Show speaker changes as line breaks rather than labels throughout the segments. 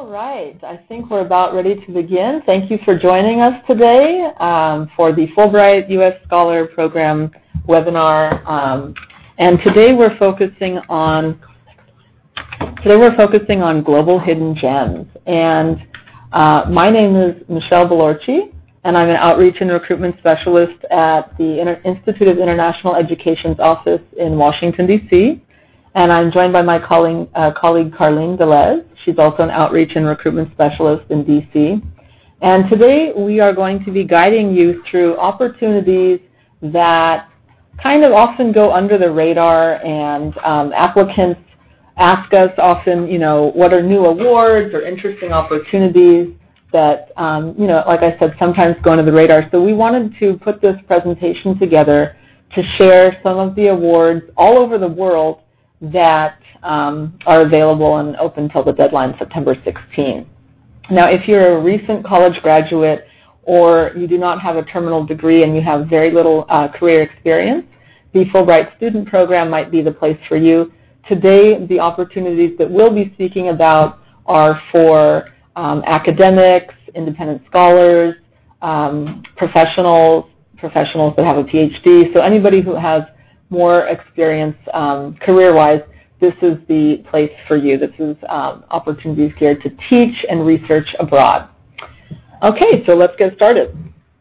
All right, I think we're about ready to begin. Thank you for joining us today for the Fulbright U.S. Scholar Program webinar. And today we're focusing on global hidden gems. And my name is Michelle Belorci, and I'm an outreach and recruitment specialist at the Institute of International Education's office in Washington, D.C. And I'm joined by my colleague Carlene Delez. She's also an outreach and recruitment specialist in D.C. And today we are going to be guiding you through opportunities that kind of often go under the radar, and applicants ask us often, what are new awards or interesting opportunities that, like I said, sometimes go under the radar. So we wanted to put this presentation together to share some of the awards all over the world that are available and open until the deadline, September 16. Now, if you're a recent college graduate or you do not have a terminal degree and you have very little career experience, the Fulbright Student Program might be the place for you. Today, the opportunities that we'll be speaking about are for academics, independent scholars, professionals that have a PhD. So anybody who has more experience career-wise, this is the place for you. This is opportunities here to teach and research abroad. Okay, so let's get started.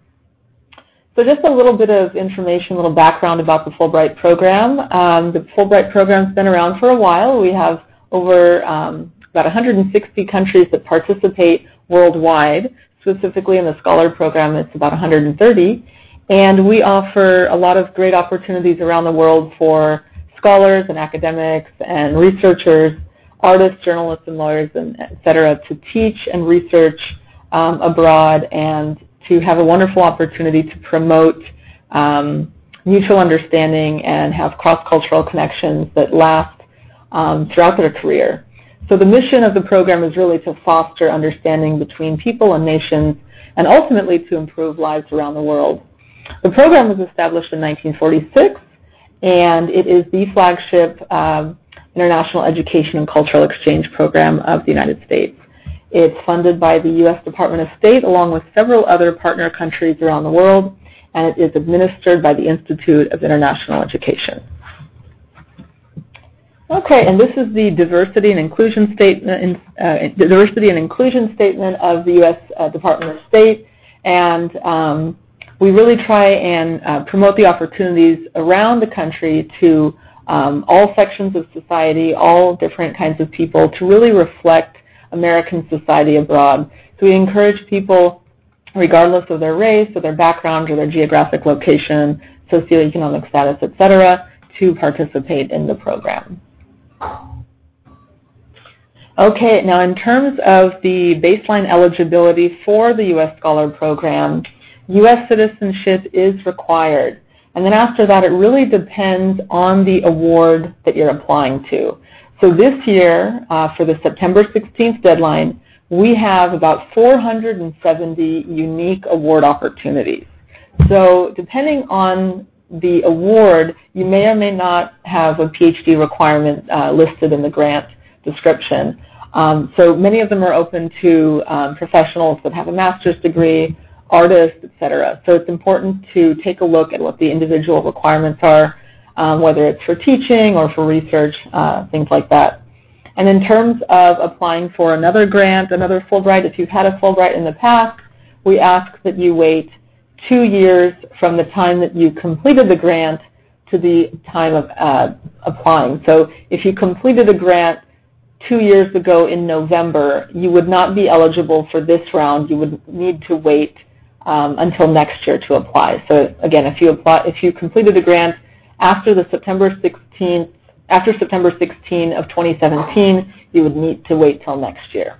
So just a little bit of information, a little background about the Fulbright program. The Fulbright program's been around for a while. We have over about 160 countries that participate worldwide. Specifically in the Scholar Program, it's about 130. And we offer a lot of great opportunities around the world for scholars and academics and researchers, artists, journalists, and lawyers, and et cetera, to teach and research abroad and to have a wonderful opportunity to promote mutual understanding and have cross-cultural connections that last throughout their career. So the mission of the program is really to foster understanding between people and nations and ultimately to improve lives around the world. The program was established in 1946, and it is the flagship international education and cultural exchange program of the United States. It's funded by the U.S. Department of State along with several other partner countries around the world, and it is administered by the Institute of International Education. Okay, and this is the diversity and inclusion statement of the U.S. Department of State, and we really try and promote the opportunities around the country to all sections of society, all different kinds of people, to really reflect American society abroad. So we encourage people, regardless of their race or their background or their geographic location, socioeconomic status, etc., to participate in the program. Okay, now in terms of the baseline eligibility for the U.S. Scholar Program, U.S. citizenship is required. And then after that, it really depends on the award that you're applying to. So this year, for the September 16th deadline, we have about 470 unique award opportunities. So depending on the award, you may or may not have a PhD requirement listed in the grant description. So many of them are open to professionals that have a master's degree, artists, etc. So it's important to take a look at what the individual requirements are, whether it's for teaching or for research, things like that. And in terms of applying for another grant, another Fulbright, if you've had a Fulbright in the past, we ask that you wait 2 years from the time that you completed the grant to the time of applying. So if you completed a grant 2 years ago in November, you would not be eligible for this round. You would need to wait until next year to apply. So again, if you completed a grant after September 16 of 2017, you would need to wait till next year.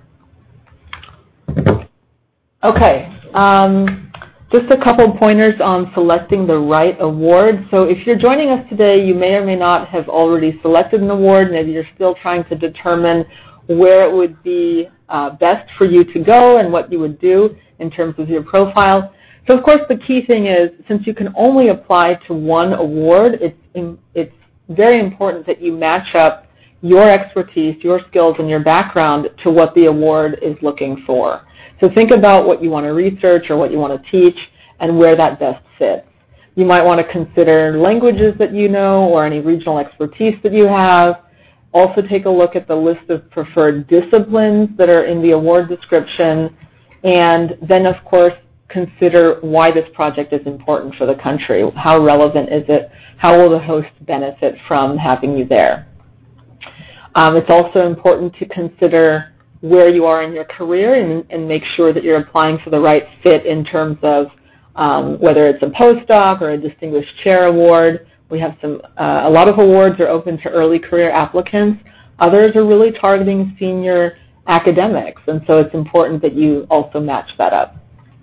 Okay, just a couple pointers on selecting the right award. So if you're joining us today, you may or may not have already selected an award. Maybe you're still trying to determine where it would be best for you to go and what you would do in terms of your profile. So of course the key thing is, since you can only apply to one award, it's very important that you match up your expertise, your skills, and your background to what the award is looking for. So think about what you want to research or what you want to teach and where that best fits. You might want to consider languages that you know or any regional expertise that you have. Also take a look at the list of preferred disciplines that are in the award description, and then of course consider why this project is important for the country. How relevant is it? How will the host benefit from having you there? It's also important to consider where you are in your career and make sure that you're applying for the right fit in terms of whether it's a postdoc or a distinguished chair award. We have a lot of awards are open to early career applicants. Others are really targeting senior academics, and so it's important that you also match that up.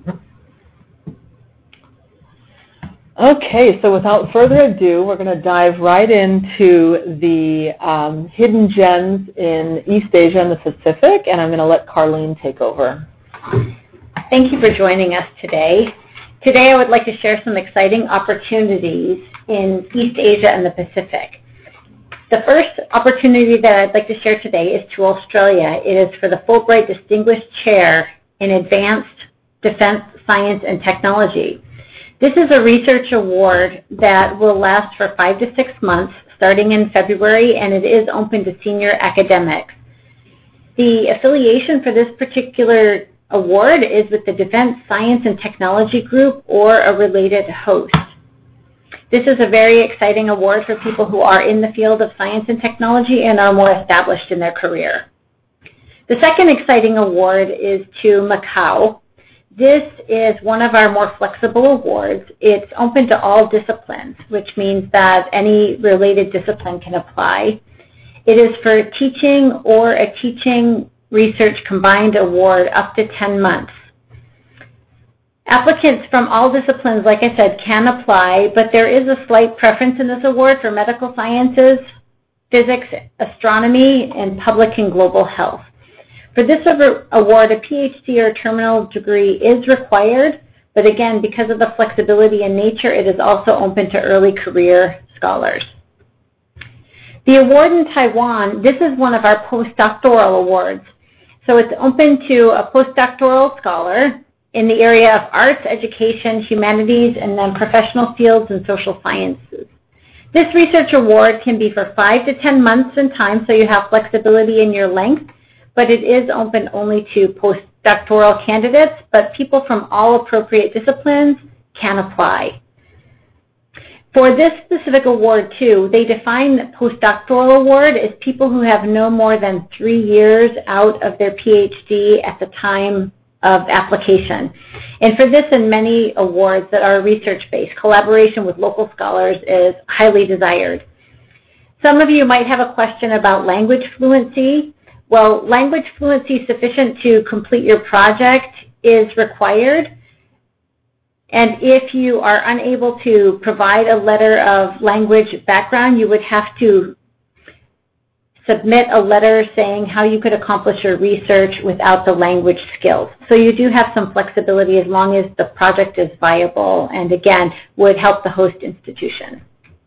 Okay, so without further ado, we're going to dive right into the hidden gems in East Asia and the Pacific, and I'm going to let Carlene take over.
Thank you for joining us today. Today I would like to share some exciting opportunities in East Asia and the Pacific. The first opportunity that I'd like to share today is to Australia. It is for the Fulbright Distinguished Chair in Advanced Defense Science and Technology. This is a research award that will last for 5 to 6 months starting in February, and it is open to senior academics. The affiliation for this particular award is with the Defense Science and Technology Group or a related host. This is a very exciting award for people who are in the field of science and technology and are more established in their career. The second exciting award is to Macau. This is one of our more flexible awards. It's open to all disciplines, which means that any related discipline can apply. It is for teaching or a teaching research combined award up to 10 months. Applicants from all disciplines, like I said, can apply, but there is a slight preference in this award for medical sciences, physics, astronomy, and public and global health. For this award, a PhD or terminal degree is required, but again, because of the flexibility in nature, it is also open to early career scholars. The award in Taiwan, this is one of our postdoctoral awards. So it's open to a postdoctoral scholar in the area of arts, education, humanities, and then professional fields and social sciences. This research award can be for 5 to 10 months in time, so you have flexibility in your length, but it is open only to postdoctoral candidates, but people from all appropriate disciplines can apply. For this specific award, too, they define postdoctoral award as people who have no more than 3 years out of their PhD at the time of application. And for this and many awards that are research-based, collaboration with local scholars is highly desired. Some of you might have a question about language fluency. Well, language fluency sufficient to complete your project is required. And if you are unable to provide a letter of language background, you would have to submit a letter saying how you could accomplish your research without the language skills. So you do have some flexibility as long as the project is viable and, again, would help the host institution.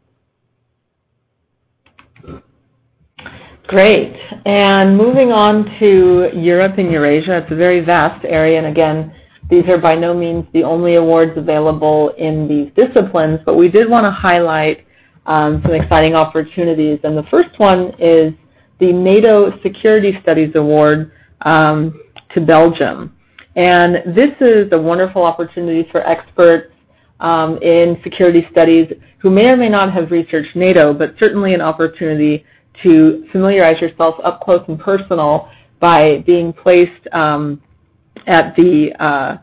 Great. And moving on to Europe and Eurasia, it's a very vast area, and again, these are by no means the only awards available in these disciplines, but we did want to highlight some exciting opportunities. And the first one is the NATO Security Studies Award to Belgium. And this is a wonderful opportunity for experts in security studies who may or may not have researched NATO, but certainly an opportunity to familiarize yourself up close and personal by being placed at the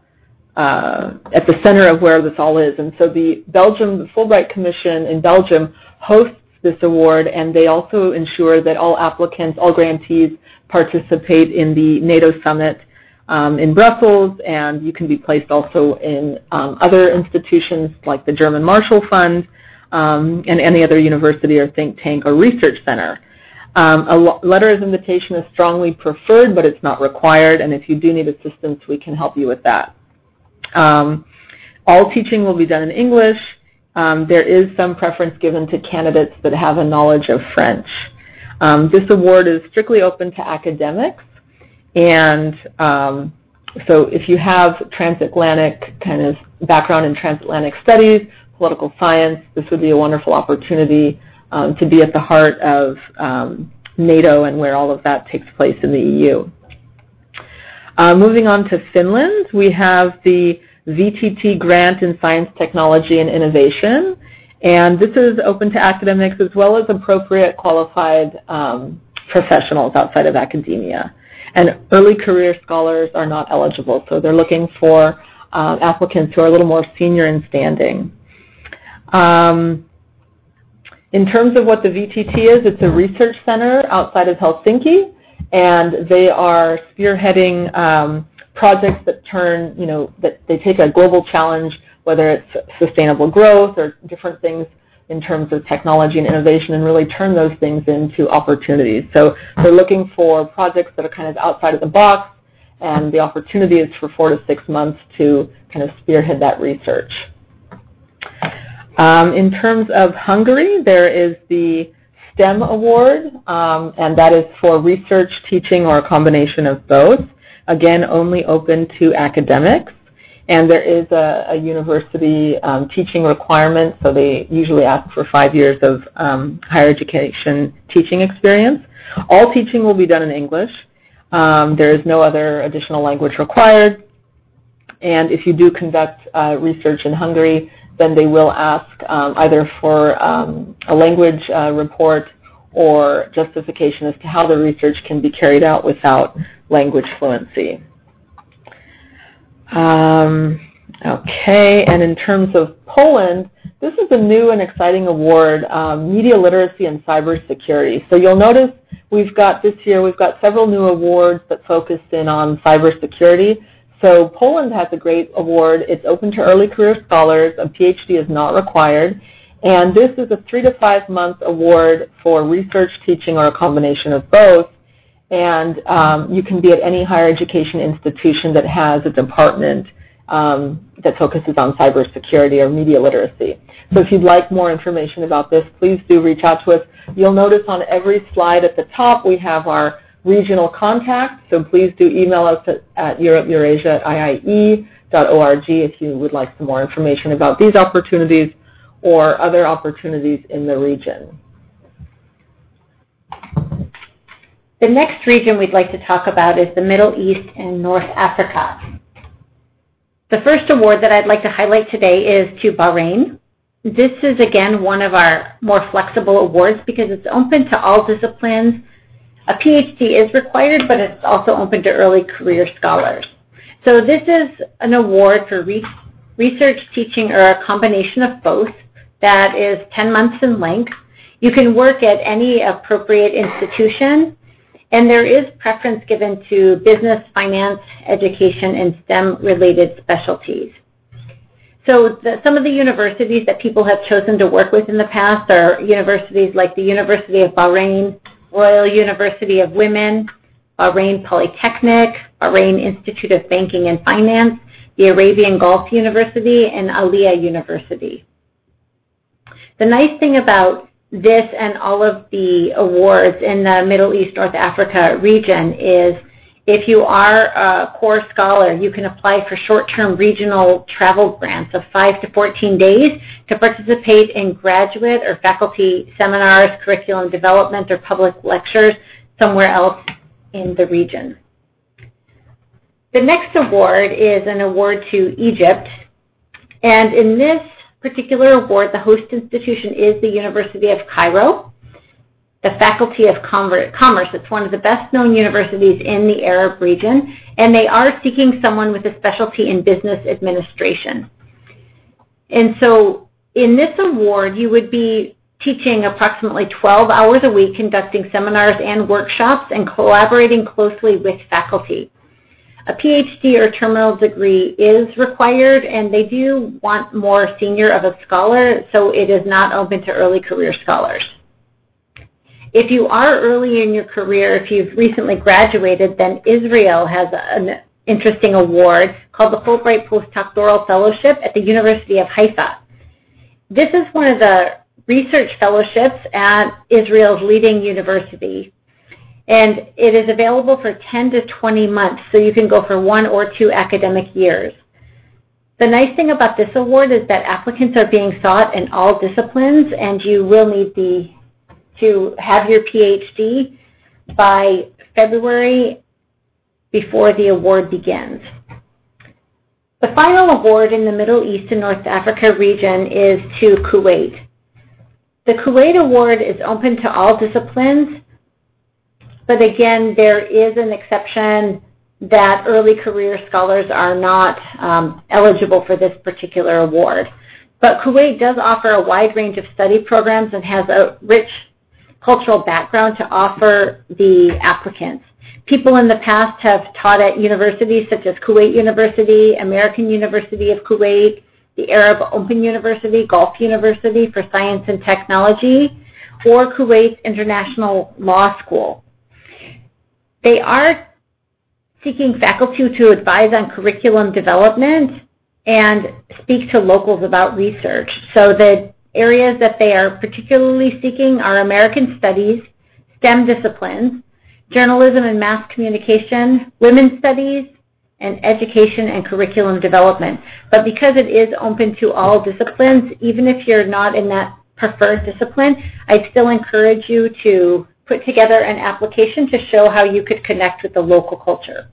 center of where this all is. And so the Fulbright Commission in Belgium hosts this award, and they also ensure that all applicants, all grantees, participate in the NATO summit in Brussels, and you can be placed also in other institutions like the German Marshall Fund and any other university or think tank or research center. A letter of invitation is strongly preferred, but it's not required, and if you do need assistance, we can help you with that. All teaching will be done in English. There is some preference given to candidates that have a knowledge of French. This award is strictly open to academics, and so if you have transatlantic kind of background in transatlantic studies, political science, this would be a wonderful opportunity to be at the heart of NATO and where all of that takes place in the EU. Moving on to Finland, we have the VTT grant in science, technology, and innovation. And this is open to academics as well as appropriate qualified professionals outside of academia. And early career scholars are not eligible, so they're looking for applicants who are a little more senior in standing. In terms of what the VTT is, it's a research center outside of Helsinki, and they are spearheading projects that turn, that they take a global challenge, whether it's sustainable growth or different things in terms of technology and innovation, and really turn those things into opportunities. So they're looking for projects that are kind of outside of the box, and the opportunity is for 4 to 6 months to kind of spearhead that research. In terms of Hungary, there is the STEM Award, and that is for research, teaching, or a combination of both. Again, only open to academics. And there is a university teaching requirement, so they usually ask for 5 years of higher education teaching experience. All teaching will be done in English. There is no other additional language required. And if you do conduct research in Hungary, then they will ask either for a language report or justification as to how the research can be carried out without language fluency. Okay, and in terms of Poland, this is a new and exciting award, Media Literacy and Cybersecurity. So you'll notice this year we've got several new awards that focus in on cybersecurity. So Poland has a great award. It's open to early career scholars. A PhD is not required. And this is a 3 to 5 month award for research, teaching, or a combination of both. And you can be at any higher education institution that has a department that focuses on cybersecurity or media literacy. So if you'd like more information about this, please do reach out to us. You'll notice on every slide at the top we have our regional contact, so please do email us at europe-eurasia@iie.org if you would like some more information about these opportunities or other opportunities in the region.
The next region we'd like to talk about is the Middle East and North Africa. The first award that I'd like to highlight today is to Bahrain. This is, again, one of our more flexible awards because it's open to all disciplines. A PhD is required, but it's also open to early career scholars. So this is an award for research, teaching, or a combination of both that is 10 months in length. You can work at any appropriate institution, and there is preference given to business, finance, education, and STEM-related specialties. So some of the universities that people have chosen to work with in the past are universities like the University of Bahrain, Royal University of Women, Bahrain Polytechnic, Bahrain Institute of Banking and Finance, the Arabian Gulf University, and Aliyah University. The nice thing about this and all of the awards in the Middle East, North Africa region is if you are a core scholar, you can apply for short-term regional travel grants of 5 to 14 days to participate in graduate or faculty seminars, curriculum development, or public lectures somewhere else in the region. The next award is an award to Egypt, and in this particular award, the host institution is the University of Cairo, the Faculty of Commerce. It's one of the best-known universities in the Arab region, and they are seeking someone with a specialty in business administration. And so in this award, you would be teaching approximately 12 hours a week, conducting seminars and workshops, and collaborating closely with faculty. A PhD or terminal degree is required, and they do want more senior of a scholar, so it is not open to early career scholars. If you are early in your career, if you've recently graduated, then Israel has an interesting award called the Fulbright Postdoctoral Fellowship at the University of Haifa. This is one of the research fellowships at Israel's leading university. And it is available for 10 to 20 months, so you can go for 1 or 2 academic years. The nice thing about this award is that applicants are being sought in all disciplines, and you will need to have your PhD by February before the award begins. The final award in the Middle East and North Africa region is to Kuwait. The Kuwait Award is open to all disciplines, but again, there is an exception that early career scholars are not eligible for this particular award. But Kuwait does offer a wide range of study programs and has a rich cultural background to offer the applicants. People in the past have taught at universities such as Kuwait University, American University of Kuwait, the Arab Open University, Gulf University for Science and Technology, or Kuwait International Law School. They are seeking faculty to advise on curriculum development and speak to locals about research. So the areas that they are particularly seeking are American Studies, STEM disciplines, journalism and mass communication, women's studies, and education and curriculum development. But because it is open to all disciplines, even if you're not in that preferred discipline, I still encourage you to put together an application to show how you could connect with the local culture.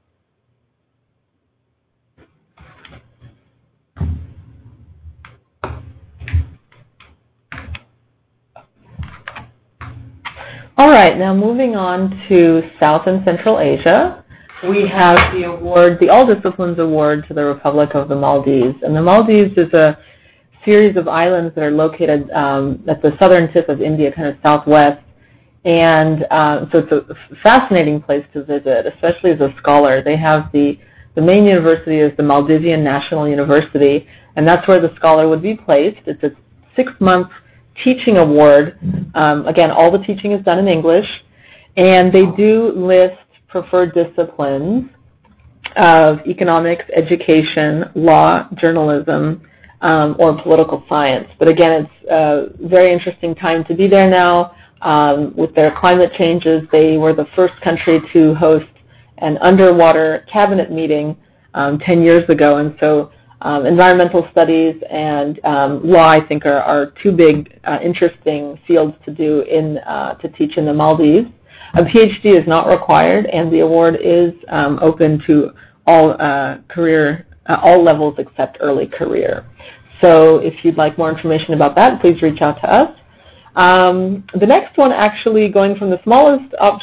All right, now moving on to South and Central Asia, we have the award, the All Disciplines Award to the Republic of the Maldives. And the Maldives is a series of islands that are located at the southern tip of India, kind of southwest. And so it's a fascinating place to visit, especially as a scholar. They have the main university is the Maldivian National University, and that's where the scholar would be placed. It's a 6-month teaching award. Again, all the teaching is done in English, and they do list preferred disciplines of economics, education, law, journalism, or political science. But again, it's a very interesting time to be there now. With their climate changes, they were the first country to host an underwater cabinet meeting 10 years ago, and so environmental studies and law, I think, are two big, interesting fields to do to teach in the Maldives. A PhD is not required, and the award is open to all all levels except early career. So, if you'd like more information about that, please reach out to us. The next one, actually, going from one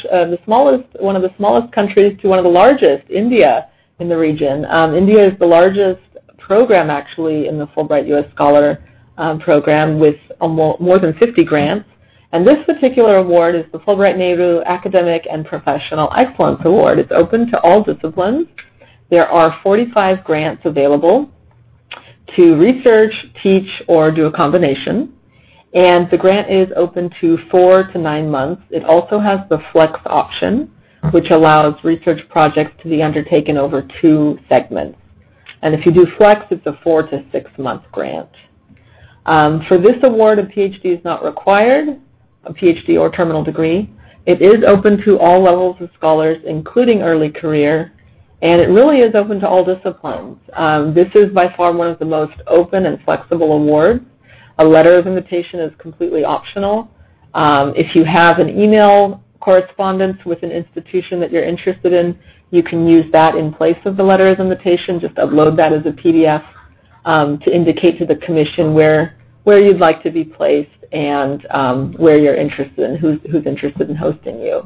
of the smallest countries to one of the largest, India, in the region. India is the largest program, actually, in the Fulbright U.S. Scholar program with more than 50 grants. And this particular award is the Fulbright Nehru Academic and Professional Excellence Award. It's open to all disciplines. There are 45 grants available to research, teach, or do a combination. And the grant is open to 4 to 9 months. It also has the flex option, which allows research projects to be undertaken over 2 segments. And if you do flex, it's a 4 to 6 month grant. For this award, a PhD is not required, a PhD or terminal degree. It is open to all levels of scholars, including early career, and it really is open to all disciplines. This is by far one of the most open and flexible awards. A letter of invitation is completely optional. If you have an email correspondence with an institution that you're interested in, you can use that in place of the letter of invitation. Just upload that as a PDF to indicate to the commission where you'd like to be placed and where you're interested in, who's interested in hosting you.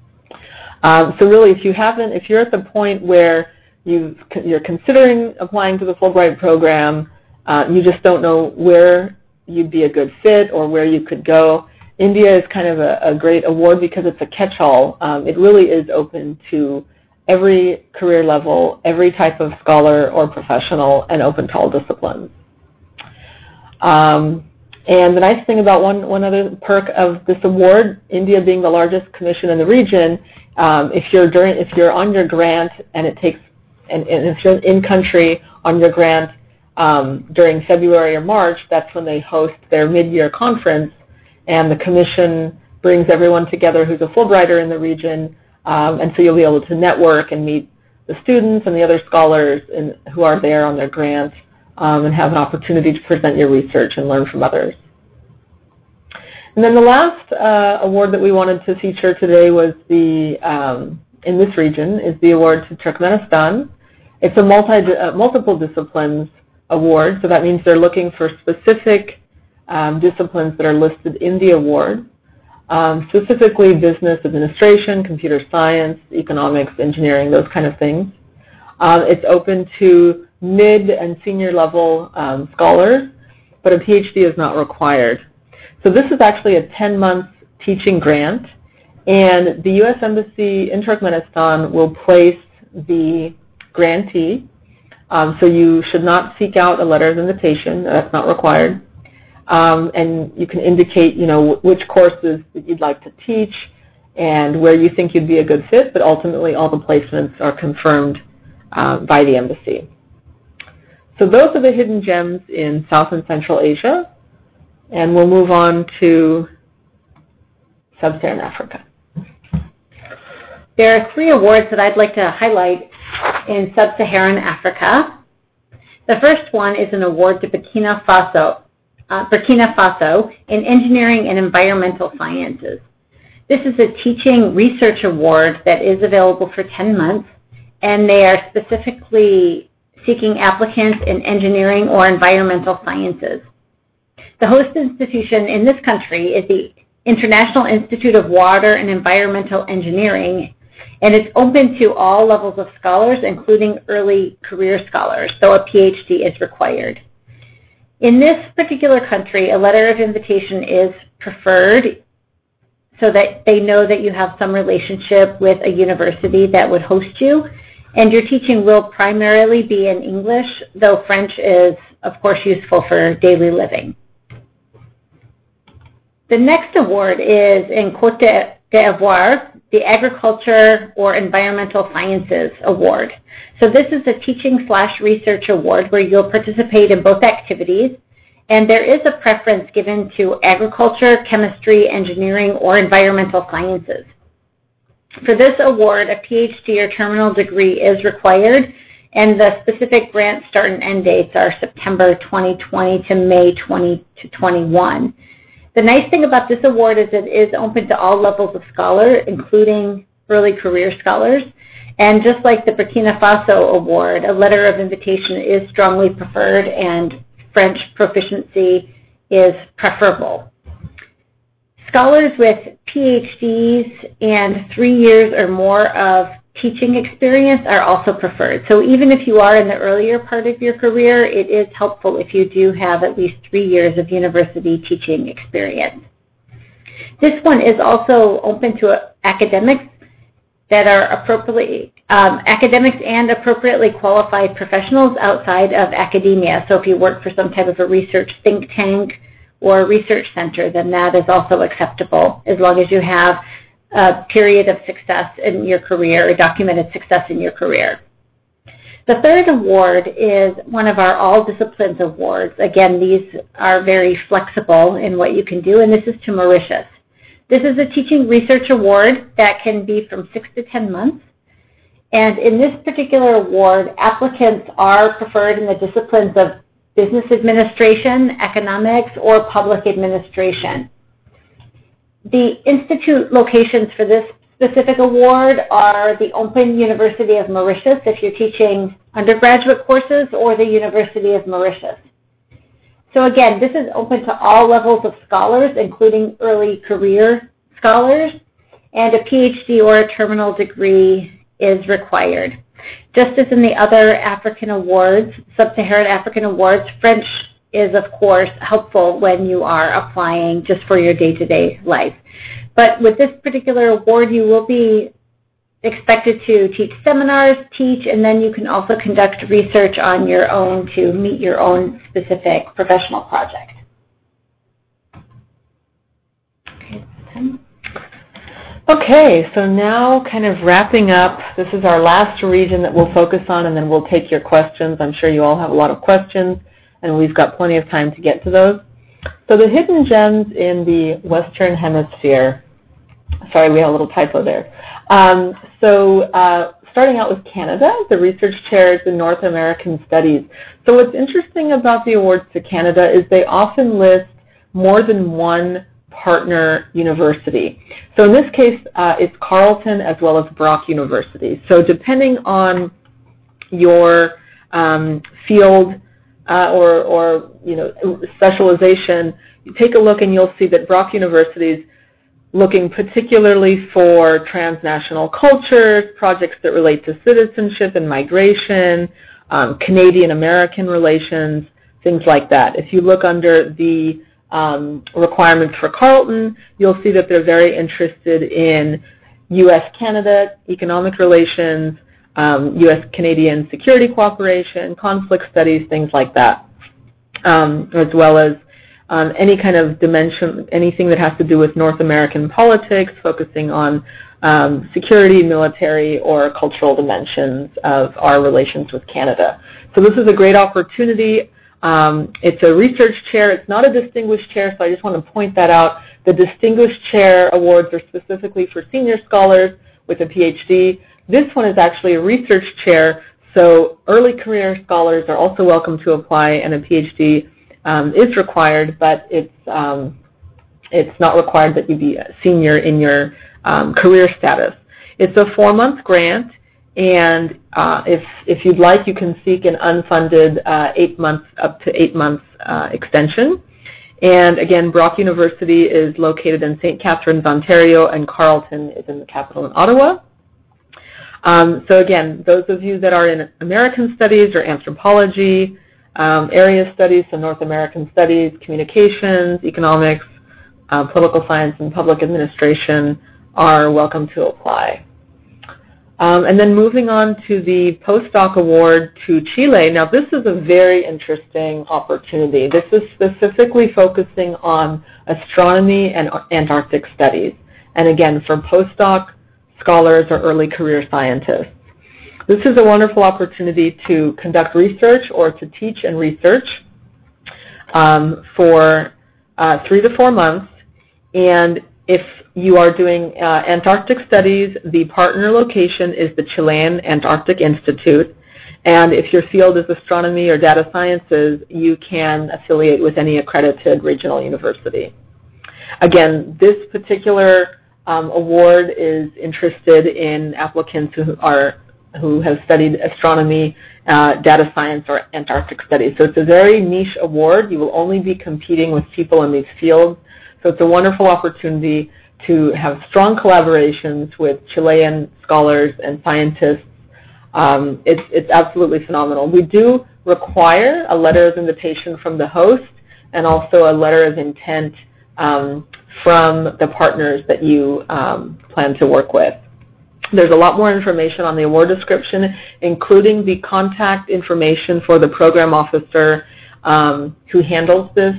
So really, if you're at the point where you're considering applying to the Fulbright program, you just don't know where you'd be a good fit or where you could go, India is kind of a great award because it's a catch-all. It really is open to every career level, every type of scholar or professional, and open to all disciplines. And the nice thing about one other perk of this award, India being the largest commission in the region, if you're on your grant and if you're in country on your grant, during February or March, that's when they host their mid-year conference, and the commission brings everyone together who's a Fulbrighter in the region, and so you'll be able to network and meet the students and the other scholars who are there on their grants, and have an opportunity to present your research and learn from others. And then the last award that we wanted to feature today was in this region, is the award to Turkmenistan. It's a multiple disciplines award, so that means they're looking for specific disciplines that are listed in the award, specifically business administration, computer science, economics, engineering, those kind of things. It's open to mid and senior level scholars, but a PhD is not required. So this is actually a 10-month teaching grant, and the U.S. Embassy in Turkmenistan will place the grantee. So you should not seek out a letter of invitation. That's not required. And you can indicate, which courses that you'd like to teach and where you think you'd be a good fit, but ultimately all the placements are confirmed by the embassy. So those are the hidden gems in South and Central Asia, and we'll move on to Sub-Saharan Africa.
There are 3 awards that I'd like to highlight in Sub-Saharan Africa. The first one is an award to Burkina Faso in Engineering and Environmental Sciences. This is a teaching research award that is available for 10 months, and they are specifically seeking applicants in engineering or environmental sciences. The host institution in this country is the International Institute of Water and Environmental Engineering, and it's open to all levels of scholars, including early career scholars, though a PhD is required. In this particular country, a letter of invitation is preferred so that they know that you have some relationship with a university that would host you, and your teaching will primarily be in English, though French is, of course, useful for daily living. The next award is in Côte d'Ivoire, the Agriculture or Environmental Sciences Award. So this is a teaching/research award where you'll participate in both activities, and there is a preference given to agriculture, chemistry, engineering, or environmental sciences. For this award, a PhD or terminal degree is required, and the specific grant start and end dates are September 2020 to May 2021. The nice thing about this award is it is open to all levels of scholar, including early career scholars. And just like the Burkina Faso award, a letter of invitation is strongly preferred, and French proficiency is preferable. Scholars with PhDs and 3 years or more of teaching experience are also preferred. So even if you are in the earlier part of your career, it is helpful if you do have at least 3 years of university teaching experience. This one is also open to academics that are academics and appropriately qualified professionals outside of academia. So if you work for some type of a research think tank or a research center, then that is also acceptable as long as you have a period of success in your career, or documented success in your career. The third award is one of our All Disciplines Awards. Again, these are very flexible in what you can do, and this is to Mauritius. This is a teaching research award that can be from 6 to 10 months. And in this particular award, applicants are preferred in the disciplines of business administration, economics, or public administration. The institute locations for this specific award are the Open University of Mauritius, if you're teaching undergraduate courses, or the University of Mauritius. So again, this is open to all levels of scholars, including early career scholars, and a PhD or a terminal degree is required. Just as in the other African awards, Sub-Saharan African awards, French is, of course, helpful when you are applying just for your day-to-day life. But with this particular award, you will be expected to teach seminars, and then you can also conduct research on your own to meet your own specific professional project.
Okay, so now kind of wrapping up, this is our last region that we'll focus on, and then we'll take your questions. I'm sure you all have a lot of questions, and we've got plenty of time to get to those. So the hidden gems in the Western Hemisphere, sorry, we have a little typo there. Starting out with Canada, the research chair is in North American Studies. So what's interesting about the awards to Canada is they often list more than one partner university. So in this case, it's Carleton as well as Brock University. So depending on your field or specialization, you take a look and you'll see that Brock University is looking particularly for transnational cultures, projects that relate to citizenship and migration, Canadian-American relations, things like that. If you look under the requirements for Carleton, you'll see that they're very interested in U.S.-Canada economic relations, U.S.-Canadian security cooperation, conflict studies, things like that, as well as any kind of dimension, anything that has to do with North American politics, focusing on security, military, or cultural dimensions of our relations with Canada. So this is a great opportunity. It's a research chair. It's not a distinguished chair, so I just want to point that out. The Distinguished Chair Awards are specifically for senior scholars with a PhD. This one is actually a research chair, so early career scholars are also welcome to apply, and a PhD is required, but it's not required that you be a senior in your career status. It's a 4-month grant, and if you'd like, you can seek an unfunded 8 months up to 8 months extension. And again, Brock University is located in St. Catharines, Ontario, and Carleton is in the capital in Ottawa. So again, those of you that are in American Studies or Anthropology, area studies, so North American Studies, Communications, Economics, Political Science, and Public Administration are welcome to apply. And then moving on to the postdoc award to Chile. Now this is a very interesting opportunity. This is specifically focusing on astronomy and Antarctic studies. And again, for postdoc scholars or early career scientists. This is a wonderful opportunity to conduct research or to teach and research for 3 to 4 months. And if you are doing Antarctic studies, the partner location is the Chilean Antarctic Institute. And if your field is astronomy or data sciences, you can affiliate with any accredited regional university. Again, this particular award is interested in applicants who have studied astronomy, data science, or Antarctic studies. So it's a very niche award. You will only be competing with people in these fields. So it's a wonderful opportunity to have strong collaborations with Chilean scholars and scientists. It's absolutely phenomenal. We do require a letter of invitation from the host and also a letter of intent from the partners that you plan to work with. There's a lot more information on the award description, including the contact information for the program officer who handles this,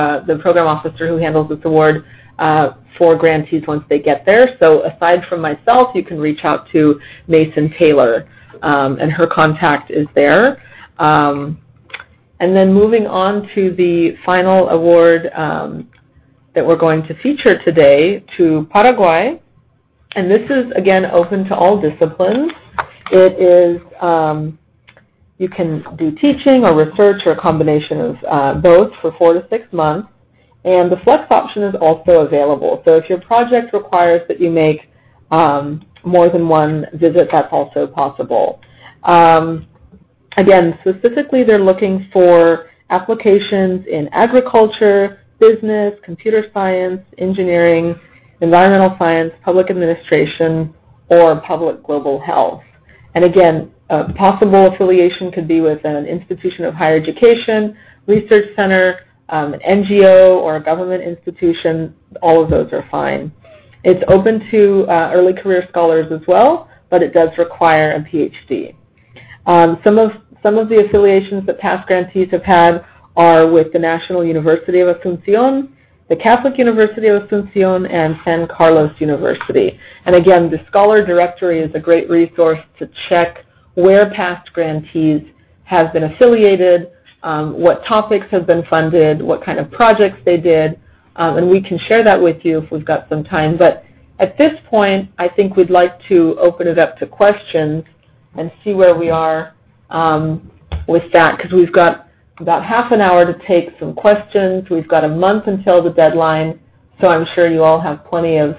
this award for grantees once they get there. So aside from myself, you can reach out to Mason Taylor, and her contact is there. And then moving on to the final award that we're going to feature today, to Paraguay. And this is, again, open to all disciplines. It is, you can do teaching or research or a combination of both for 4 to 6 months. And the flex option is also available. So if your project requires that you make more than one visit, that's also possible. Again, specifically they're looking for applications in agriculture, business, computer science, engineering, environmental science, public administration, or public global health. And again, a possible affiliation could be with an institution of higher education, research center, an NGO, or a government institution. All of those are fine. It's open to early career scholars as well, but it does require a PhD. Some of the affiliations that past grantees have had are with the National University of Asunción the Catholic University of Asunción and San Carlos University. And again, the Scholar Directory is a great resource to check where past grantees have been affiliated, what topics have been funded, what kind of projects they did, and we can share that with you if we've got some time. But at this point, I think we'd like to open it up to questions and see where we are with that, because we've got about half an hour to take some questions. We've got a month until the deadline, so I'm sure you all have plenty of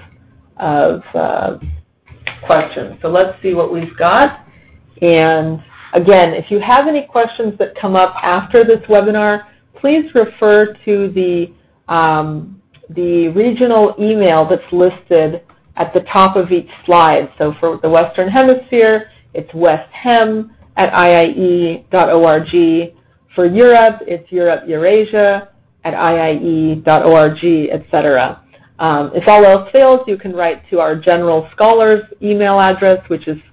questions. So let's see what we've got. And again, if you have any questions that come up after this webinar, please refer to the regional email that's listed at the top of each slide. So for the Western Hemisphere, it's westhem@iie.org. For Europe, it's Europe-Eurasia@iie.org, etc. If all else fails, you can write to our general scholars email address, which is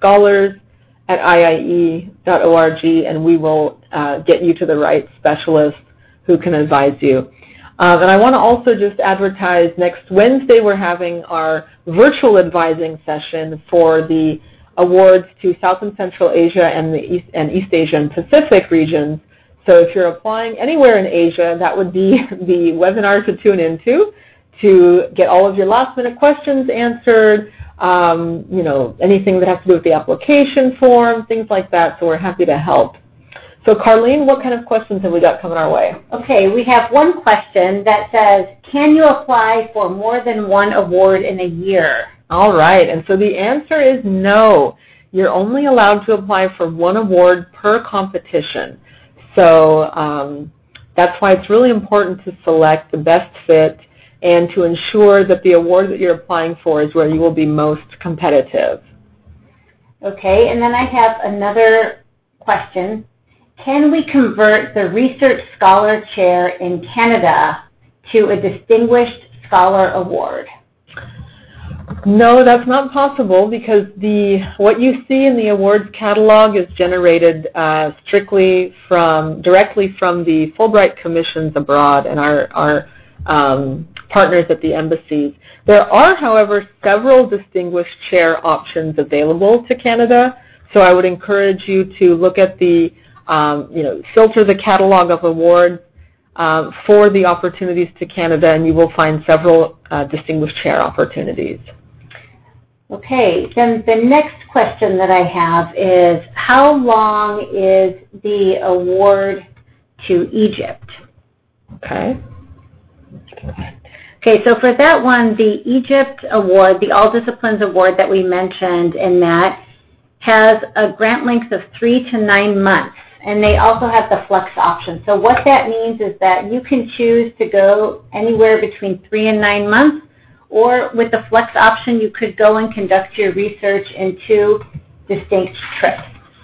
scholars@iie.org, and we will get you to the right specialist who can advise you. And I want to also just advertise next Wednesday we're having our virtual advising session for the awards to South and Central Asia and the East Asia and Pacific regions. So if you're applying anywhere in Asia, that would be the webinar to tune into to get all of your last-minute questions answered, anything that has to do with the application form, things like that, so we're happy to help. So Carlene, what kind of questions have we got coming our way?
Okay, we have one question that says, can you apply for more than one award in a year?
All right, and so the answer is no. You're only allowed to apply for one award per competition. So that's why it's really important to select the best fit and to ensure that the award that you're applying for is where you will be most competitive.
Okay, and then I have another question. Can we convert the Research Scholar Chair in Canada to a Distinguished Scholar Award?
No, that's not possible, because what you see in the awards catalog is generated directly from the Fulbright commissions abroad and our partners at the embassies. There are, however, several distinguished chair options available to Canada, so I would encourage you to look at the filter the catalog of awards for the opportunities to Canada, and you will find several distinguished chair opportunities.
Okay, then the next question that I have is, how long is the award to Egypt?
Okay.
Okay, so for that one, the Egypt Award, the All Disciplines Award that we mentioned in that, has a grant length of 3 to 9 months, and they also have the flex option. So what that means is that you can choose to go anywhere between 3 and 9 months, or with the flex option, you could go and conduct your research in 2 distinct trips.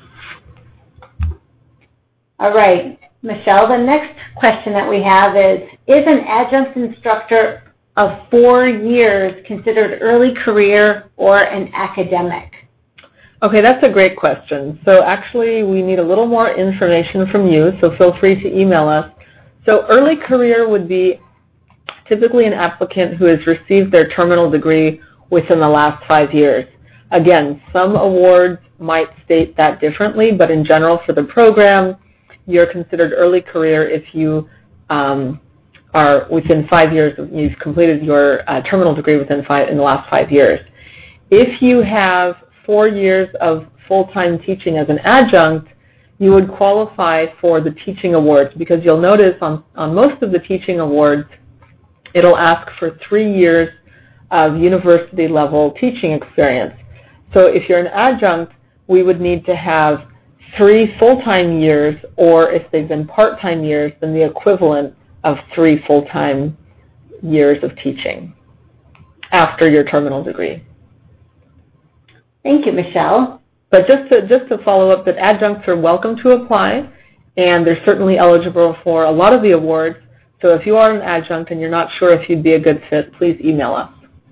All right, Michelle, the next question that we have is an adjunct instructor of 4 years considered early career or an academic?
Okay, that's a great question. So actually, we need a little more information from you, so feel free to email us. So early career would be typically an applicant who has received their terminal degree within the last 5 years. Again, some awards might state that differently, but in general for the program, you're considered early career if you are within 5 years, you've completed your terminal degree in the last 5 years. If you have 4 years of full-time teaching as an adjunct, you would qualify for the teaching awards, because you'll notice on most of the teaching awards, it'll ask for 3 years of university-level teaching experience. So if you're an adjunct, we would need to have 3 full-time years, or if they've been part-time years, then the equivalent of 3 full-time years of teaching after your terminal degree.
Thank you, Michelle.
But just to follow up, that adjuncts are welcome to apply, and they're certainly eligible for a lot of the awards. So if you are an adjunct and you're not sure if you'd be a good fit, please email us.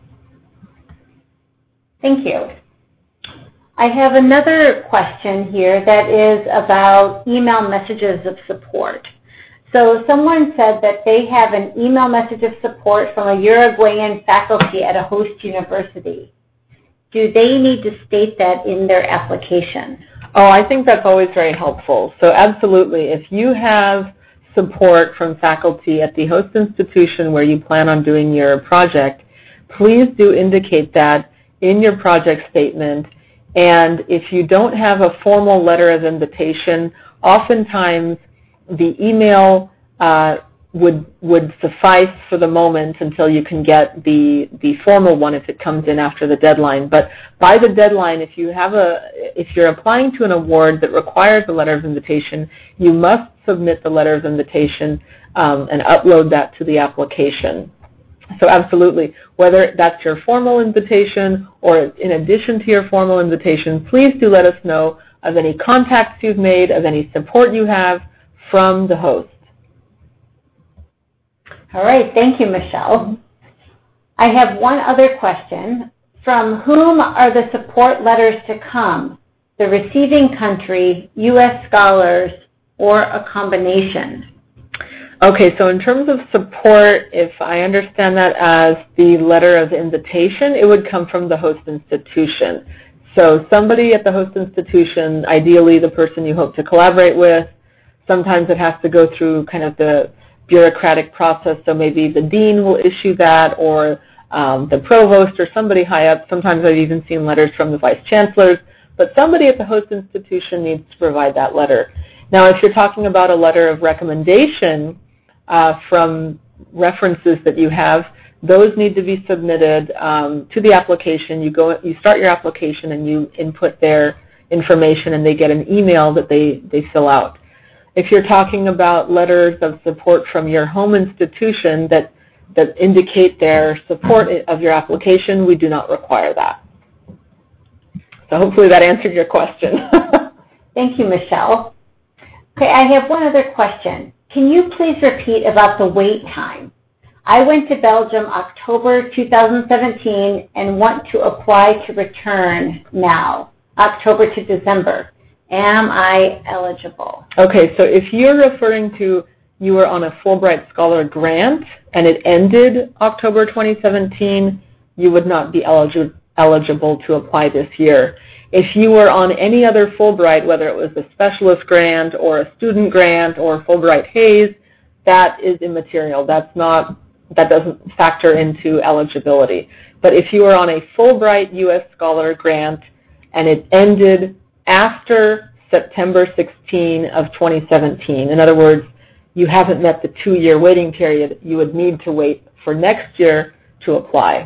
Thank you. I have another question here that is about email messages of support. So someone said that they have an email message of support from a Uruguayan faculty at a host university. Do they need to state that in their application?
Oh, I think that's always very helpful. So absolutely, if you have support from faculty at the host institution where you plan on doing your project, please do indicate that in your project statement. And if you don't have a formal letter of invitation, oftentimes the email would suffice for the moment until you can get the formal one if it comes in after the deadline. But by the deadline, if you're applying to an award that requires a letter of invitation, you must submit the letter of invitation and upload that to the application. So absolutely, whether that's your formal invitation or in addition to your formal invitation, please do let us know of any contacts you've made, of any support you have from the host.
All right, thank you, Michelle. I have one other question. From whom are the support letters to come? The receiving country, U.S. scholars, or a combination?
Okay, so in terms of support, if I understand that as the letter of invitation, it would come from the host institution. So somebody at the host institution, ideally the person you hope to collaborate with. Sometimes it has to go through kind of the bureaucratic process, so maybe the dean will issue that, or the provost, or somebody high up. Sometimes I've even seen letters from the vice chancellors, but somebody at the host institution needs to provide that letter. Now, if you're talking about a letter of recommendation from references that you have, those need to be submitted to the application. You start your application and you input their information, and they get an email that they fill out. If you're talking about letters of support from your home institution that indicate their support of your application, we do not require that. So hopefully that answered your question.
Thank you, Michelle. Okay, I have one other question. Can you please repeat about the wait time? I went to Belgium October 2017 and want to apply to return now, October to December. Am I eligible?
Okay, so if you're referring to you were on a Fulbright Scholar grant and it ended October 2017, you would not be eligible to apply this year. If you were on any other Fulbright, whether it was a specialist grant or a student grant or Fulbright Hays, that is immaterial. That doesn't factor into eligibility. But if you were on a Fulbright U.S. Scholar grant and it ended after September 16 of 2017, in other words, you haven't met the 2-year waiting period, you would need to wait for next year to apply.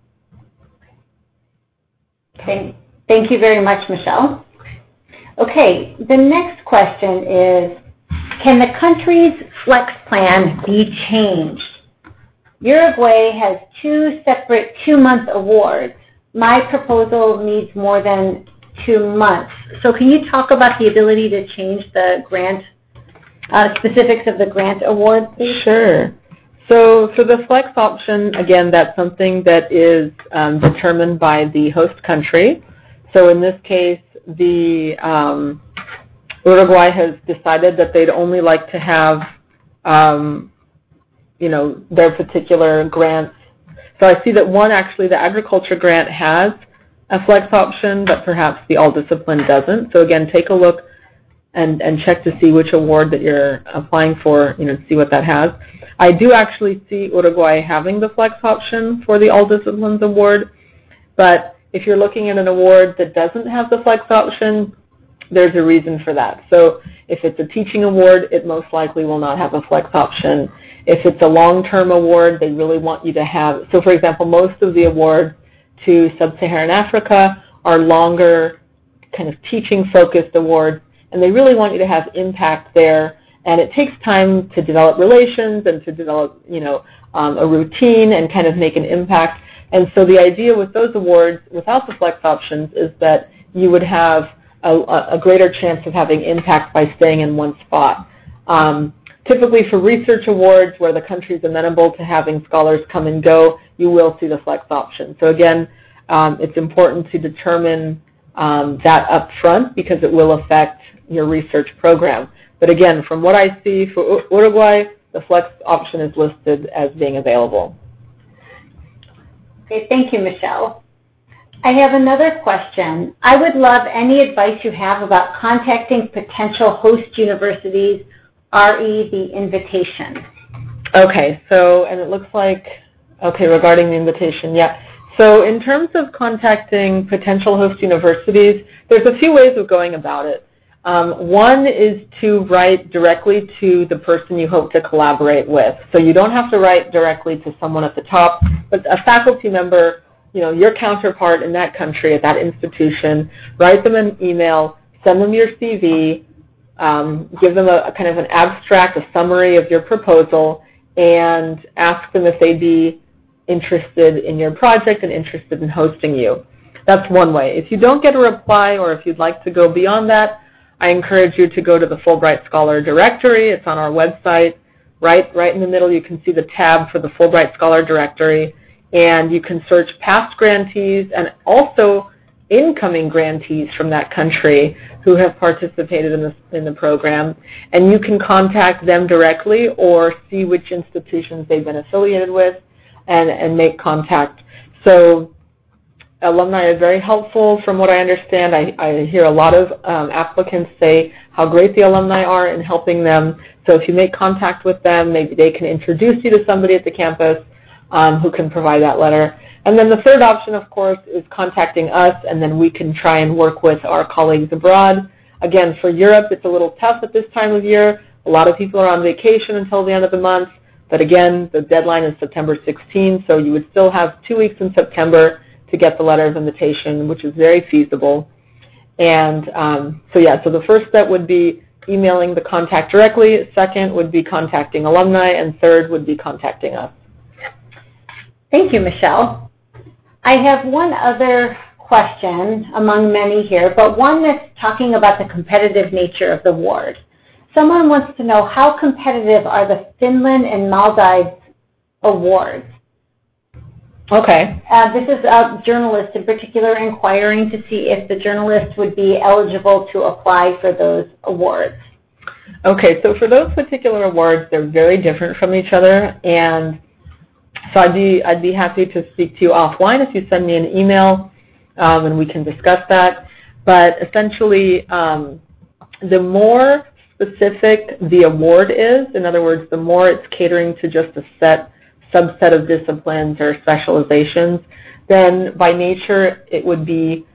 Thank you very much, Michelle. Okay, the next question is, can the country's flex plan be changed? Uruguay has 2 separate 2-month awards. My proposal needs more than 2 months. So can you talk about the ability to change the grant, specifics of the grant award, please?
Sure. So for the flex option, again, that's something that is determined by the host country. So in this case, the Uruguay has decided that they'd only like to have, their particular grants. So I see that one, actually, the agriculture grant has a flex option, but perhaps the all discipline doesn't. So again, take a look and check to see which award that you're applying for, see what that has. I do actually see Uruguay having the flex option for the all disciplines award, but if you're looking at an award that doesn't have the flex option, there's a reason for that. So if it's a teaching award, it most likely will not have a flex option. If it's a long-term award, they really want you to have, so for example, most of the awards to Sub-Saharan Africa are longer, kind of teaching-focused awards, and they really want you to have impact there. And it takes time to develop relations and to develop, a routine and kind of make an impact. And so the idea with those awards, without the flex options, is that you would have a greater chance of having impact by staying in one spot. Typically for research awards where the country is amenable to having scholars come and go, you will see the flex option. So again, it's important to determine that up front because it will affect your research program. But again, from what I see for Uruguay, the Flex option is listed as being available.
Okay, thank you, Michelle. I have another question. I would love any advice you have about contacting potential host universities, re the invitation.
Okay, so, and it looks like, okay, regarding the invitation, yeah. So in terms of contacting potential host universities, there's a few ways of going about it. One is to write directly to the person you hope to collaborate with. So you don't have to write directly to someone at the top, but a faculty member, your counterpart in that country at that institution, write them an email, send them your CV, give them a kind of an abstract, a summary of your proposal, and ask them if they'd be interested in your project and interested in hosting you. That's one way. If you don't get a reply, or if you'd like to go beyond that, I encourage you to go to the Fulbright Scholar Directory. It's on our website. Right in the middle, you can see the tab for the Fulbright Scholar Directory, and you can search past grantees and also incoming grantees from that country who have participated in the program, and you can contact them directly or see which institutions they've been affiliated with and make contact. So alumni are very helpful from what I understand. I hear a lot of applicants say how great the alumni are in helping them. So if you make contact with them, maybe they can introduce you to somebody at the campus who can provide that letter. And then the third option, of course, is contacting us, and then we can try and work with our colleagues abroad. Again, for Europe, it's a little tough at this time of year. A lot of people are on vacation until the end of the month. But again, the deadline is September 16th, so you would still have 2 weeks in September to get the letter of invitation, which is very feasible. And so the first step would be emailing the contact directly. Second would be contacting alumni, and third would be contacting us.
Thank you, Michelle. I have one other question among many here, but one that's talking about the competitive nature of the award. Someone wants to know, how competitive are the Finland and Maldives awards?
Okay.
This is a journalist in particular inquiring to see if the journalist would be eligible to apply for those awards.
Okay, so for those particular awards, they're very different from each other, and so I'd be happy to speak to you offline if you send me an email, and we can discuss that. But essentially, the more specific the award is, in other words, the more it's catering to just a subset of disciplines or specializations, then by nature it would be,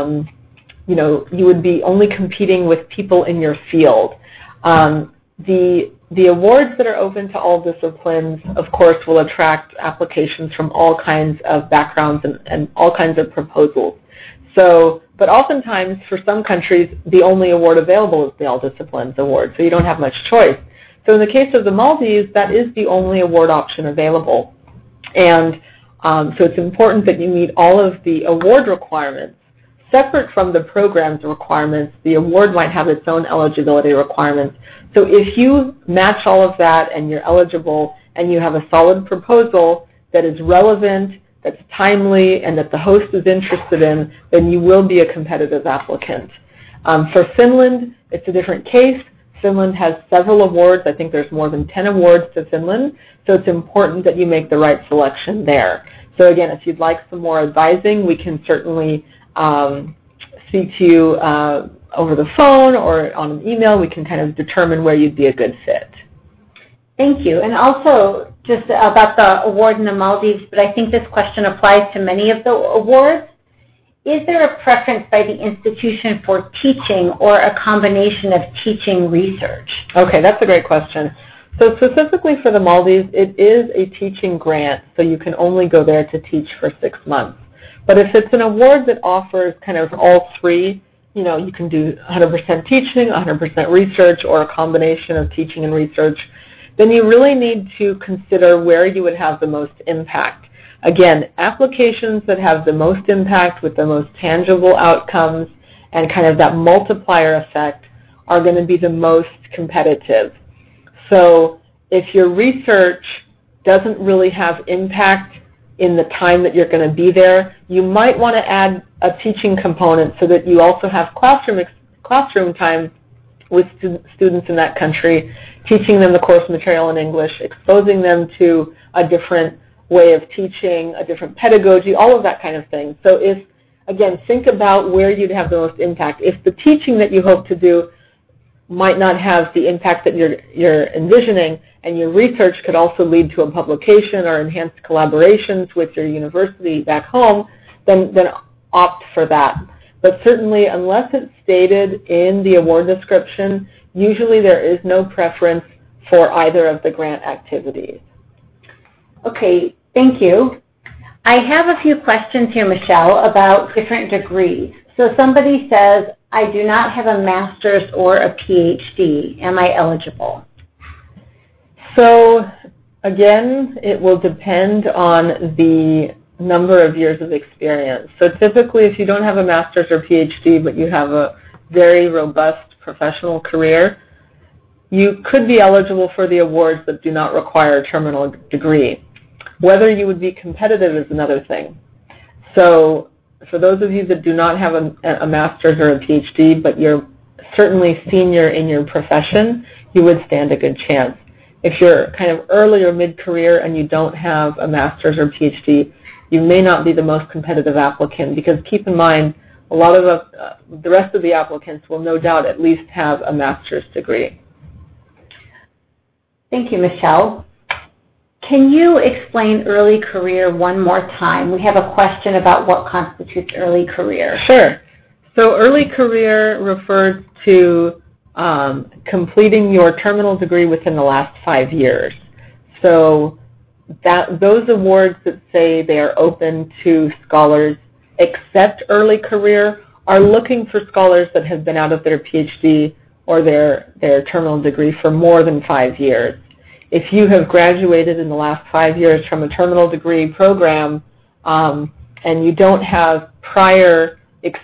you would be only competing with people in your field. The awards that are open to all disciplines, of course, will attract applications from all kinds of backgrounds and all kinds of proposals. So, but oftentimes, for some countries, the only award available is the All Disciplines Award, so you don't have much choice. So in the case of the Maldives, that is the only award option available. And so it's important that you meet all of the award requirements. Separate from the program's requirements, the award might have its own eligibility requirements. So if you match all of that and you're eligible and you have a solid proposal that is relevant, that's timely, and that the host is interested in, then you will be a competitive applicant. For Finland, it's a different case. Finland has several awards. I think there's more than 10 awards to Finland, so it's important that you make the right selection there. So again, if you'd like some more advising, we can certainly speak to you over the phone or on an email. We can kind of determine where you'd be a good fit.
Thank you. And also, just about the award in the Maldives, but I think this question applies to many of the awards. Is there a preference by the institution for teaching or a combination of teaching research?
Okay, that's a great question. So specifically for the Maldives, it is a teaching grant, so you can only go there to teach for 6 months. But if it's an award that offers kind of all three, you can do 100% teaching, 100% research, or a combination of teaching and research, then you really need to consider where you would have the most impact. Again, applications that have the most impact with the most tangible outcomes and kind of that multiplier effect are going to be the most competitive. So if your research doesn't really have impact in the time that you're going to be there, you might want to add a teaching component so that you also have classroom time with students in that country, teaching them the course material in English, exposing them to a different way of teaching, a different pedagogy, all of that kind of thing. So if, again, think about where you'd have the most impact. If the teaching that you hope to do might not have the impact that you're envisioning, and your research could also lead to a publication or enhanced collaborations with your university back home, then opt for that. But certainly, unless it's stated in the award description, usually there is no preference for either of the grant activities.
Okay, thank you. I have a few questions here, Michelle, about different degrees. So somebody says, I do not have a master's or a PhD. Am I eligible?
So, again, it will depend on the number of years of experience. So typically, if you don't have a master's or PhD, but you have a very robust professional career, you could be eligible for the awards that do not require a terminal degree. Whether you would be competitive is another thing. So for those of you that do not have a master's or a PhD, but you're certainly senior in your profession, you would stand a good chance. If you're kind of early or mid-career and you don't have a master's or PhD, you may not be the most competitive applicant, because keep in mind, a lot of the rest of the applicants will no doubt at least have a master's degree.
Thank you, Michelle. Can you explain early career one more time? We have a question about what constitutes early career.
Sure. So early career refers to completing your terminal degree within the last 5 years. So those awards that say they are open to scholars except early career are looking for scholars that have been out of their PhD or their terminal degree for more than 5 years. If you have graduated in the last 5 years from a terminal degree program and you don't have prior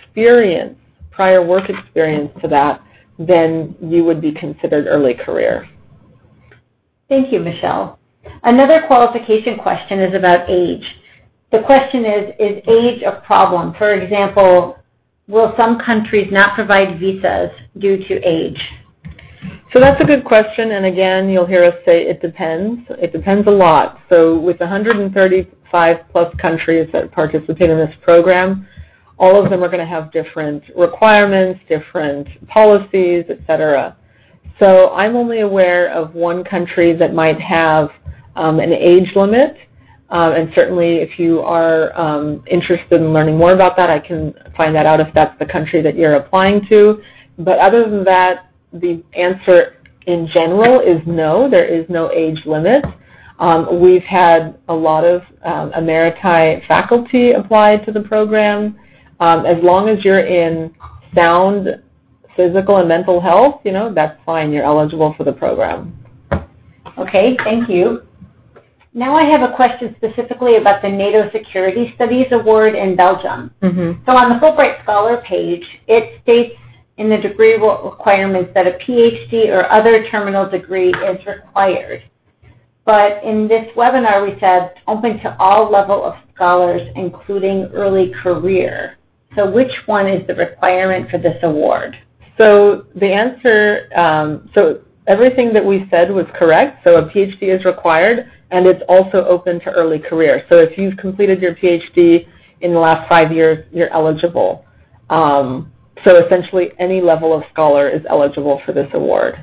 work experience to that, then you would be considered early career.
Thank you, Michelle. Another qualification question is about age. The question is age a problem? For example, will some countries not provide visas due to age?
So that's a good question, and again, you'll hear us say it depends. It depends a lot. So with 135 plus countries that participate in this program, all of them are going to have different requirements, different policies, etc. So I'm only aware of one country that might have an age limit, and certainly if you are interested in learning more about that, I can find that out if that's the country that you're applying to. But other than that, the answer in general is no, there is no age limit. We've had a lot of Emeriti faculty apply to the program. As long as you're in sound physical and mental health, that's fine. You're eligible for the program.
Okay, thank you. Now I have a question specifically about the NATO Security Studies Award in Belgium. Mm-hmm. So on the Fulbright Scholar page, it states in the degree requirements that a PhD or other terminal degree is required. But in this webinar we said open to all level of scholars, including early career. So which one is the requirement for this award?
So the answer, so everything that we said was correct. So a PhD is required, and it's also open to early career. So if you've completed your PhD in the last 5 years, you're eligible. So essentially any level of scholar is eligible for this award.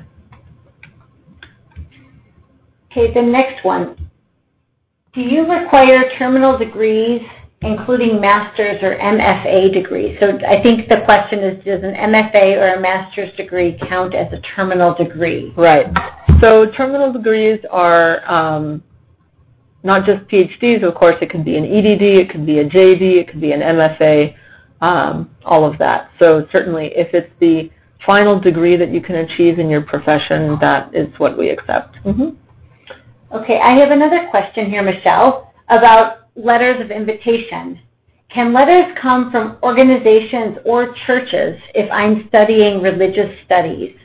Okay, the next one. Do you require terminal degrees, including master's or MFA degrees? So I think the question is, does an MFA or a master's degree count as a terminal degree?
Right. So terminal degrees are not just PhDs, of course. It could be an EDD, it could be a JD, it could be an MFA, all of that. So certainly if it's the final degree that you can achieve in your profession, that is what we accept. Mm-hmm.
Okay, I have another question here, Michelle, about letters of invitation. Can letters come from organizations or churches if I'm studying religious studies?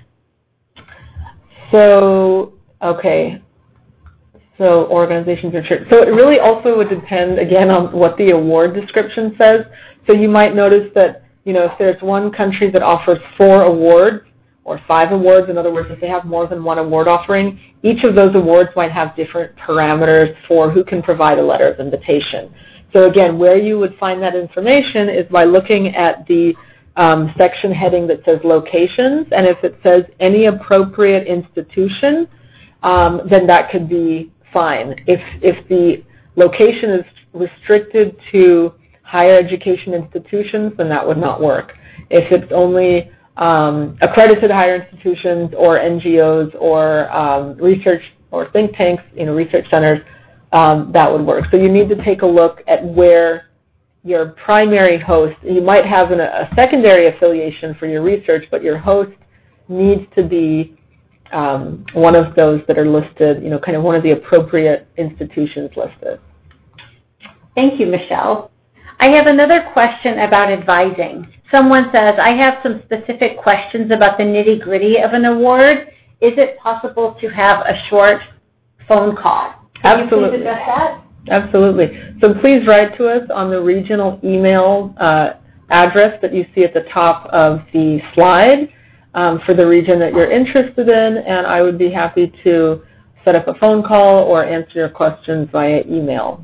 So, okay. So organizations or churches. So it really also would depend, again, on what the award description says. So you might notice that, if there's one country that offers 4 awards, or 5 awards. In other words, if they have more than one award offering, each of those awards might have different parameters for who can provide a letter of invitation. So again, where you would find that information is by looking at the section heading that says locations, and if it says any appropriate institution, then that could be fine. If the location is restricted to higher education institutions, then that would not work. If it's only accredited higher institutions or NGOs or research or think tanks, research centers, that would work. So you need to take a look at where your primary host, you might have a secondary affiliation for your research, but your host needs to be one of those that are listed, kind of one of the appropriate institutions listed.
Thank you, Michelle. I have another question about advising. Someone says, I have some specific questions about the nitty-gritty of an award. Is it possible to have a short phone call? Can
Absolutely.
you please address that?
Absolutely. So please write to us on the regional email address that you see at the top of the slide for the region that you're interested in, and I would be happy to set up a phone call or answer your questions via email.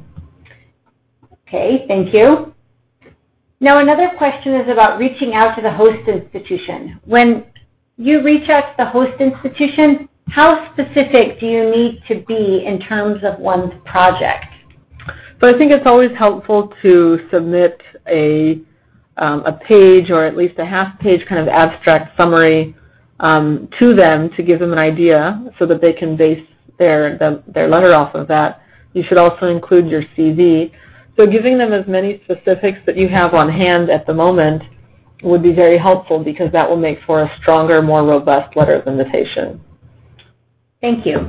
Okay, thank you. Now another question is about reaching out to the host institution. When you reach out to the host institution, how specific do you need to be in terms of one's project?
So I think it's always helpful to submit a page or at least a half-page kind of abstract summary to them to give them an idea so that they can base their letter off of that. You should also include your CV. So giving them as many specifics that you have on hand at the moment would be very helpful because that will make for a stronger, more robust letter of invitation.
Thank you.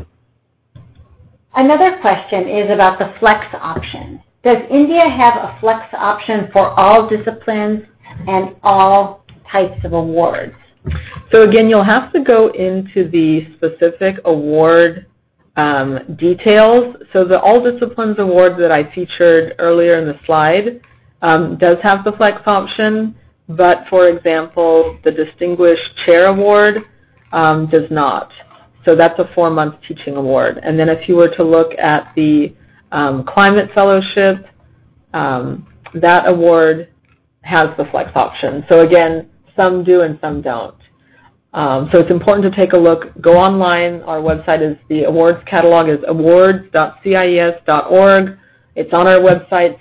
Another question is about the flex option. Does India have a flex option for all disciplines and all types of awards?
So again, you'll have to go into the specific award details. So the All Disciplines Award that I featured earlier in the slide does have the flex option, but for example, the Distinguished Chair Award does not. So that's a 4-month teaching award. And then if you were to look at the Climate Fellowship, that award has the flex option. So again, some do and some don't. So it's important to take a look. Go online. Our website is, the awards catalog is awards.cies.org. It's on our website,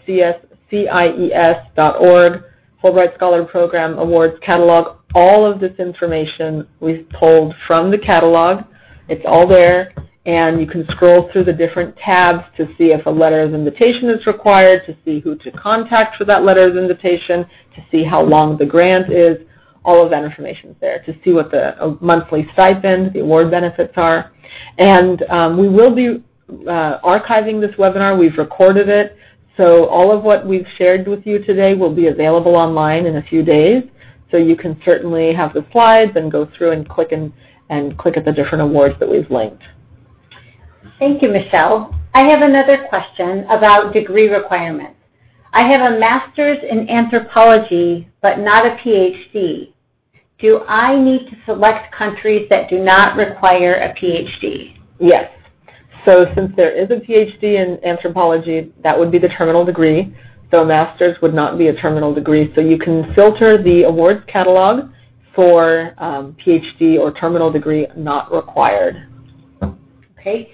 cies.org, Fulbright Scholar Program Awards Catalog. All of this information we've pulled from the catalog. It's all there, and you can scroll through the different tabs to see if a letter of invitation is required, to see who to contact for that letter of invitation, to see how long the grant is. All of that information is there, to see what the monthly stipend, the award benefits are. And we will be archiving this webinar. We've recorded it. So all of what we've shared with you today will be available online in a few days. So you can certainly have the slides and go through and click at the different awards that we've linked.
Thank you, Michelle. I have another question about degree requirements. I have a master's in anthropology, but not a PhD. Do I need to select countries that do not require a PhD?
Yes. So since there is a PhD in anthropology, that would be the terminal degree. So a master's would not be a terminal degree. So you can filter the awards catalog for PhD or terminal degree not required.
Okay.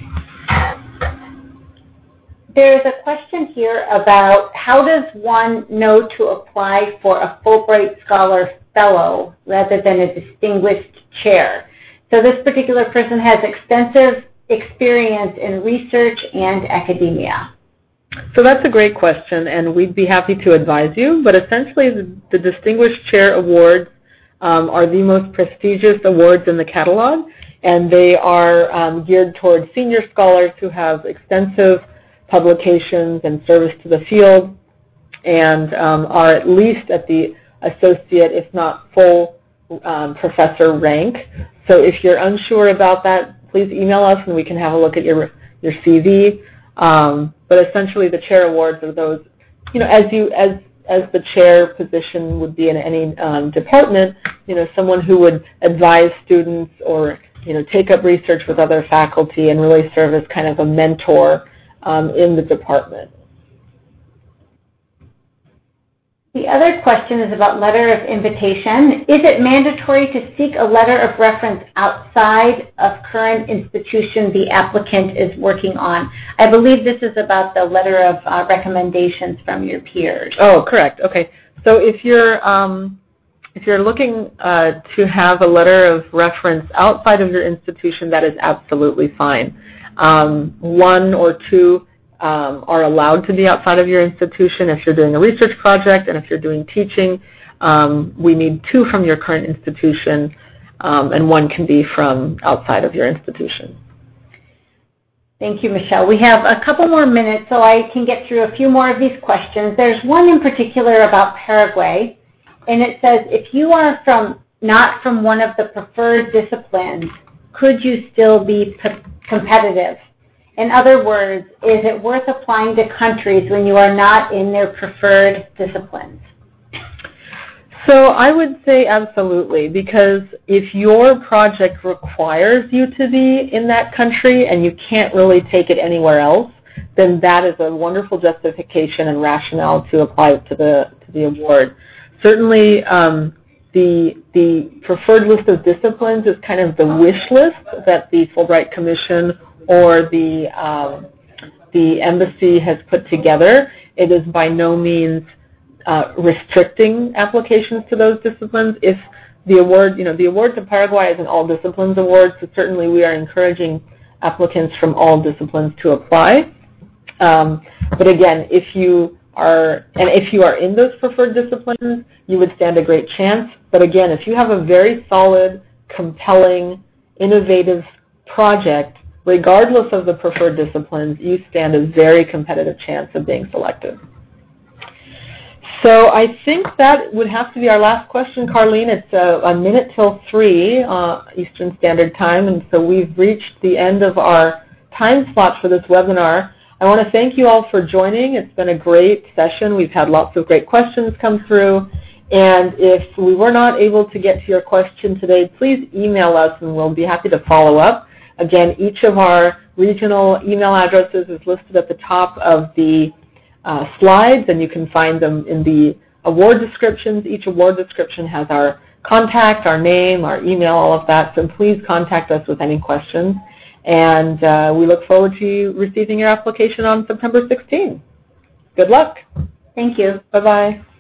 There's a question here about how does one know to apply for a Fulbright Scholar Fellow rather than a distinguished chair. So this particular person has extensive experience in research and academia.
So that's a great question, and we'd be happy to advise you. But essentially, the Distinguished Chair Awards are the most prestigious awards in the catalog, and they are geared towards senior scholars who have extensive publications and service to the field and are at least at the associate, if not full, professor rank. So if you're unsure about that, please email us and we can have a look at your CV. But essentially the chair awards are those, as as the chair position would be in any department, someone who would advise students or take up research with other faculty and really serve as kind of a mentor in the department.
The other question is about letter of invitation. Is it mandatory to seek a letter of reference outside of current institution the applicant is working on? I believe this is about the letter of recommendations from your peers.
Oh, correct. Okay. So if you're looking to have a letter of reference outside of your institution, that is absolutely fine. One or two are allowed to be outside of your institution if you're doing a research project, and if you're doing teaching, we need 2 from your current institution, and 1 can be from outside of your institution.
Thank you, Michelle. We have a couple more minutes so I can get through a few more of these questions. There's one in particular about Paraguay, and it says, if you are not from one of the preferred disciplines, could you still be competitive? In other words, is it worth applying to countries when you are not in their preferred disciplines?
So I would say absolutely, because if your project requires you to be in that country and you can't really take it anywhere else, then that is a wonderful justification and rationale to apply to the award. Certainly, the preferred list of disciplines is kind of the wish list that the Fulbright Commission or the embassy has put together. It is by no means restricting applications to those disciplines. If the award, the award to Paraguay is an all disciplines award, so certainly we are encouraging applicants from all disciplines to apply. But again, if you are in those preferred disciplines, you would stand a great chance. But again, if you have a very solid, compelling, innovative project, regardless of the preferred disciplines, you stand a very competitive chance of being selected. So I think that would have to be our last question, Carlene. It's a minute till 3 Eastern Standard Time, and so we've reached the end of our time slot for this webinar. I want to thank you all for joining. It's been a great session. We've had lots of great questions come through. And if we were not able to get to your question today, please email us and we'll be happy to follow up. Again, each of our regional email addresses is listed at the top of the slides, and you can find them in the award descriptions. Each award description has our contact, our name, our email, all of that. So please contact us with any questions. And we look forward to receiving your application on September 16th. Good luck.
Thank you.
Bye-bye.